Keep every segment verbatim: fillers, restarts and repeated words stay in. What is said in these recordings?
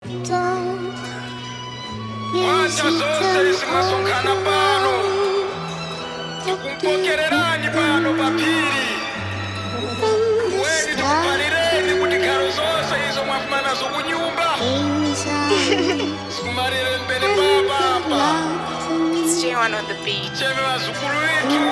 Wacha zote zimasongana pano, tukumpokererani pano papiri. Weni tukupalireni kuti karo zonse izo mwafumana zokunyumba. Sikumalire mbele papa hapa. It's J one on the beat. Cheme wazukulu wetu.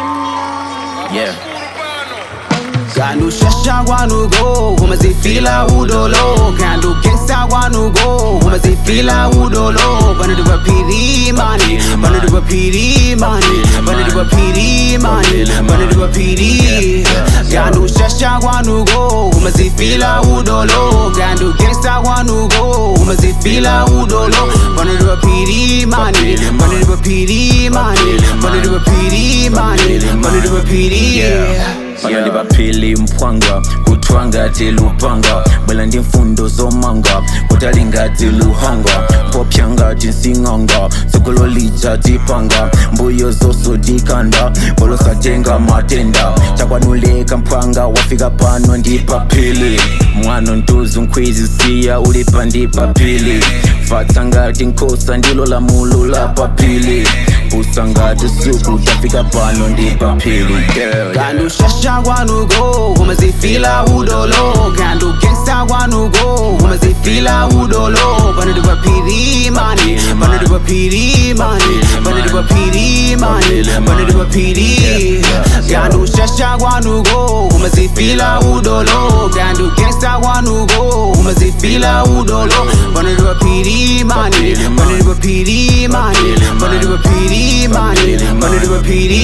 Yeah. Wazukulu pano. Kandu shasha wanu go, umazifila udolo. Kandu gangsta wanu go, umazifila udolo. Bana duwa piri mani, bana duwa piri mani, bana duwa piri mani, bana duwa piri. Kandu shasha wanu go, umazifila udolo. Kandu gangsta wanu go, umazifila udolo. Bana duwa piri mani, bana duwa piri mani, bana duwa piri mani, bana duwa piri. Bana ndi baphili mphwanga kutwanga tilupanga bwela ndi mfundo zomanga kutalinga tiluhanga popyanga tinsinganga sikulolija tipanga mbuyo zoso dikanda bolosatenga matenda chakwanuleka mphwanga wafika pano ndi paphili mwano ntuzu nkhwizi siya ulipa ndi paphili fatsangati nkhosa ndilo la mulu la paphili usangati suku tafika pano ndi paphili. Kandu shasha wanu go, umazifila udolo. Kandu gangsta wanu go, umazifila udolo. Bana duwa piri mani, bana duwa piri mani, bana duwa piri mani, bana duwa piri. Kandu shasha wanu go, umazifila udolo. Kandu gangsta wanu go, umazifila udolo. Bana duwa piri mani, bana duwa piri mani, bana duwa piri mani, bana duwa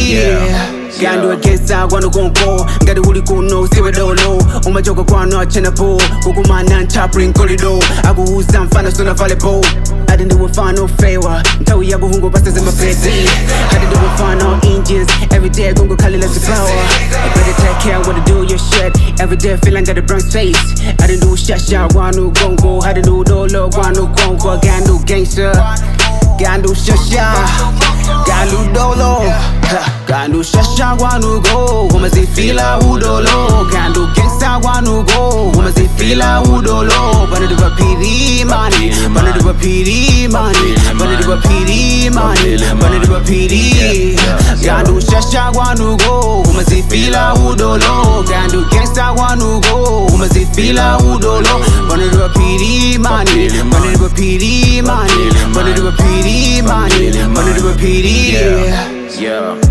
piri. Kandu agesa wanu gongo, ngati uli kuno siwe dolo. Umachoka kwano achena po, kukumana nchapring kolido. Akuuza mfana suna vale po, adi ndi wafano fewa. Ntawi yabu hungo basta zima pesi, adi ndi wafano inches. Every day gongo kali let's power. I better take care what to do your shit. Every day feeling got a brown face. Adi ndi shasha wanu gongo, adi ndi dolo wanu gongo. Gandu gangster, gandu shasha, gandu dolo. Kandu shasha wanu go, umazifila udolo. Kandu gangsta wanu go, umazifila udolo. Bana duwa piri mani, bana duwa piri mani, bana duwa piri mani, bana duwa piri. Kandu shasha wanu go, umazifila udolo. Kandu gangsta wanu go, umazifila udolo. Bana duwa piri mani, bana duwa piri mani, bana duwa piri mani, bana duwa piri. Yeah.